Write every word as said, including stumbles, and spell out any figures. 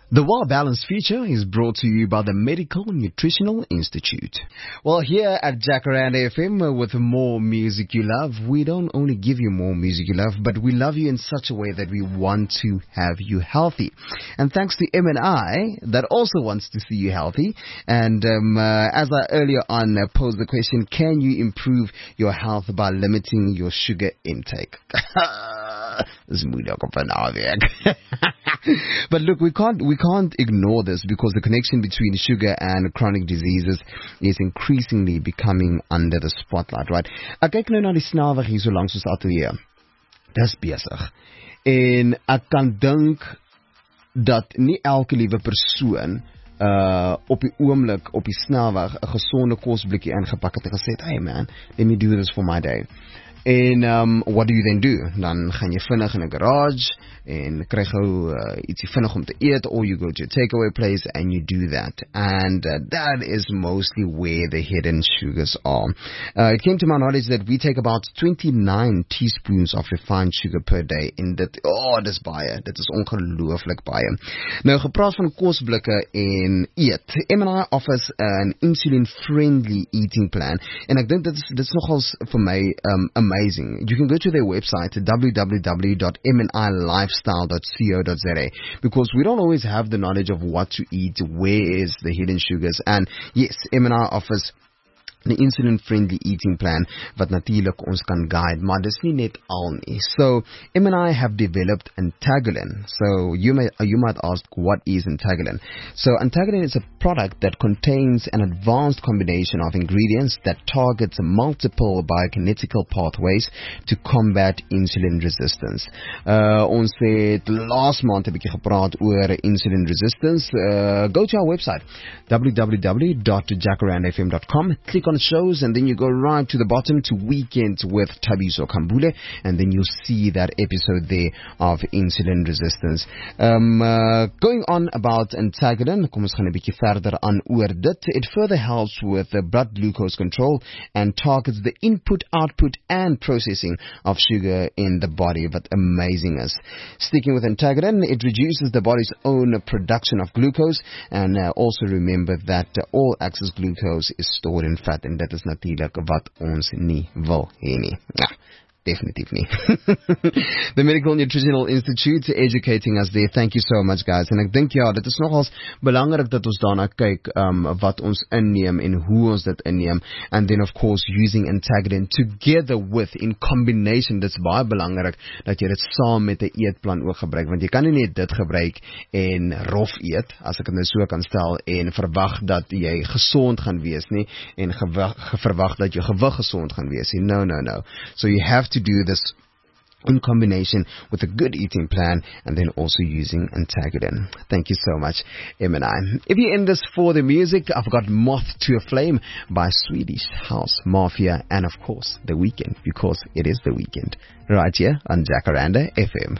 The Well Balanced Future is brought to you by the Medical Nutritional Institute. Well, here at Jacaranda F M, uh, with more music you love, we don't only give you more music you love, but we love you in such a way that we want to have you healthy. And thanks to M and I, that also wants to see you healthy. And um, uh, as I earlier on uh, posed the question, can you improve your health by limiting your sugar intake? Dis moeilik op 'n naweek. But look, we can't we can't ignore this because the connection between sugar and chronic diseases is increasingly becoming under the spotlight, right? Ek kyk nou na die snelweg hier so langs ons ateljee. Dis besig. En ek kan dink dat nie elke liewe persoon uh op die oomblik op die snelweg 'n gesonde kosblikkie ingepak het en gesê het, "Hey man, let me do this for my day." En um, what do you then do? Dan gaan jy vinnig in 'n garage en kry gou uh, ietsie vinnig om te eet, or you go to a takeaway place and you do that. And uh, that is mostly where the hidden sugars are. Uh, it came to my knowledge that we take about twenty-nine teaspoons of refined sugar per day. En dit, oh, dis baie. Dit is ongelooflik baie. Nou, gepraat van kosblikke en eet. M and I offers an insulin-friendly eating plan. En ek dink dit is, dit is nogals vir my um, amazing. You can go to their website, w w w dot m and i lifestyle dot co dot z a, because we don't always have the knowledge of what to eat, where is the hidden sugars. And yes, M and I offers the insulin-friendly eating plan wat natuurlik ons kan guide, maar dis nie net al nie. So, M and I have developed Antagalin. So, you may you might ask, what is Antagalin? So, Antagalin is a product that contains an advanced combination of ingredients that targets multiple biokinetical pathways to combat insulin resistance. Uh, ons het laas maand 'n bietjie gepraat oor insulin resistance. Uh, go to our website, w w w dot jacaranda f m dot com. Click on shows, and then you go right to the bottom to Weekend with Thabiso Khambule, and then you'll see that episode there of insulin resistance. Um, uh, going on about Antagalin, kom ons gaan 'n bietjie verder aan oor dit. It further helps with the blood glucose control and targets the input, output, and processing of sugar in the body. What amazing is. Sticking with Antagalin, it reduces the body's own production of glucose, and uh, also remember that uh, all excess glucose is stored in fat. En dit is natuurlijk wat ons nie wil hê nie. Ja, definitief nie. The Medical Nutritional Institute educating us there. Thank you so much, guys. En ek dink ja, dit is nogals belangrik dat ons daarna kyk um, wat ons inneem en hoe ons dit inneem. And then of course using Antagalin together with, in combination. Dit's baie belangrik dat jy dit saam met 'n eetplan ook gebruik, want jy kan nie net dit gebruik en rof eet, as ek dit nou so kan stel, en verwag dat jy gesond gaan wees nie, en gewig, verwag dat jou gewig gesond gaan wees nie. No, no, no. So you have to do this in combination with a good eating plan, and then also using Antagalin. Thank you so much, M and I. If you're in this for the music, I've got Moth to a Flame by Swedish House Mafia, and of course, The Weekend, because it is the weekend, right here on Jacaranda F M.